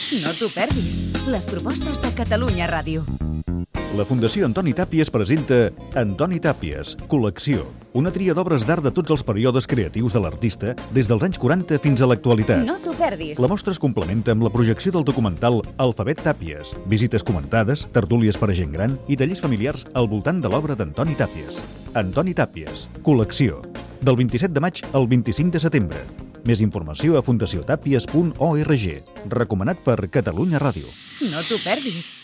No t'ho perdis. Les propostes de Catalunya Ràdio. La Fundació Antoni Tàpies presenta Antoni Tàpies, col·lecció. Una tria d'obres d'art de tots els períodes creatius de l'artista des dels anys 40 fins a l'actualitat. No t'ho perdis. La mostra es complementa amb la projecció del documental Alfabet Tàpies, visites comentades, tertúlies per a gent gran i tallers familiars al voltant de l'obra d'Antoni Tàpies. Antoni Tàpies, col·lecció. Del 27 de maig al 25 de setembre. Més informació a fundaciotàpies.org. Recomanat per Catalunya Ràdio. No t'ho perdis.